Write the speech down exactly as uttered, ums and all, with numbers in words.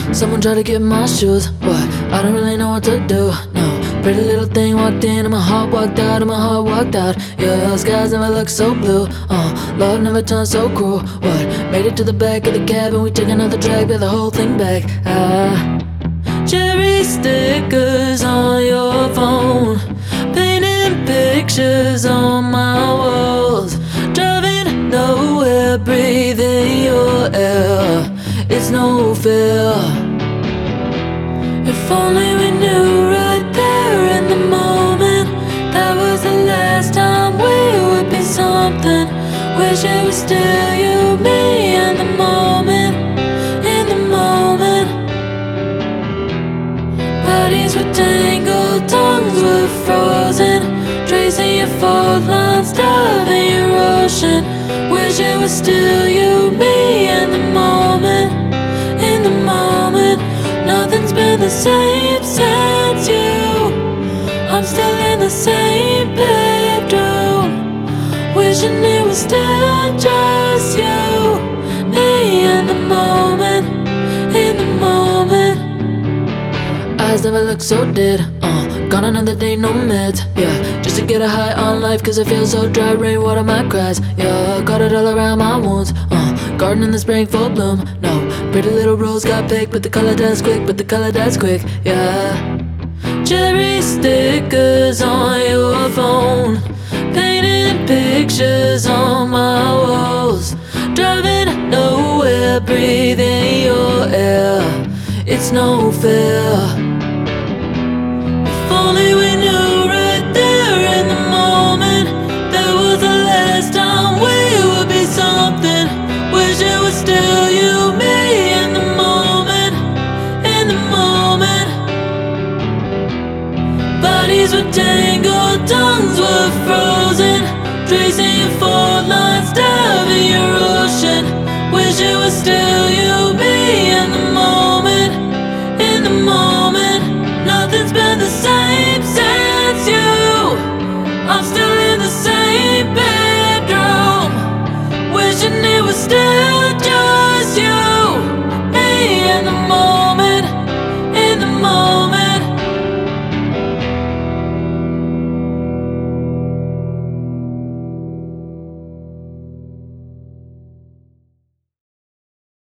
Someone try to get in my shoes. What? I don't really know what to do. No. Pretty little thing walked in and my heart walked out and my heart walked out. Yeah, skies never look so blue. Uh, love never turned so cruel. What? Made it to the back of the cab and we took another drag, bet the whole thing back. Ah. Cherry stickers on your phone, painting pictures on my walls, driving nowhere, breathing your air. It's no fair. If only we knew right there in the moment that was the last time we would be something. Wish it was still you, me, in the moment, in the moment. Bodies were tangled, tongues were frozen, tracing your fault lines, diving your ocean. Wish it was still you, me, in the moment, in the moment. Nothing's been the same since you. I'm still in the same bedroom, wishing it was still just you, me, in the moment, in the moment. Eyes never look so dead. Uh, gone another day, no meds. Yeah, just to get a high on life, cause I feel so dry. Rainwater my cries. Yeah, got it all around my wounds. Uh, garden in the spring, full bloom. No, pretty little rose got picked, but the color dies quick, but the color dies quick. Yeah. Cherry stickers on your phone, painting pictures on my walls, driving nowhere, breathing your air. It's no fair. If only we knew right there in the moment that was the last time we would be something. Wish it was still you, me, in the moment, in the moment. Bodies were tangled, tongues were frozen, tracing your fault lines, diving your ocean. Wish it was still